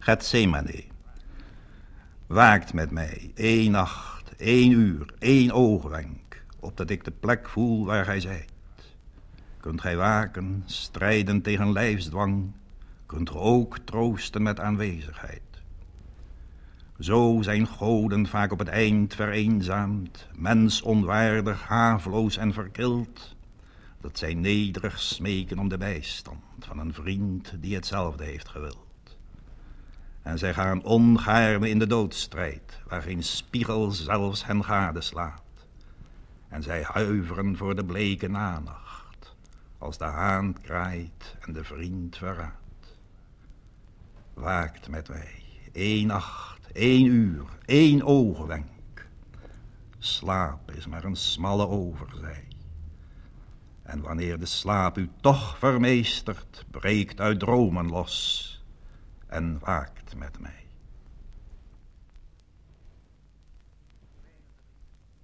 Getsemane. Waakt met mij 1 nacht, 1 uur, 1 oogwenk, opdat ik de plek voel waar gij zijt. Kunt gij waken, strijden tegen lijfsdwang, kunt ge ook troosten met aanwezigheid. Zo zijn goden vaak op het eind vereenzaamd, mens onwaardig, haveloos en verkild, dat zij nederig smeken om de bijstand van een vriend die hetzelfde heeft gewild. En zij gaan ongaarne in de doodstrijd, waar geen spiegel zelfs hen gadeslaat. En zij huiveren voor de bleke nanacht, als de haan kraait en de vriend verraadt. Waakt met mij 1 nacht, 1 uur, 1 oogwenk. Slaap is maar een smalle overzij. En wanneer de slaap u toch vermeestert, breekt uit dromen los en waakt met mij.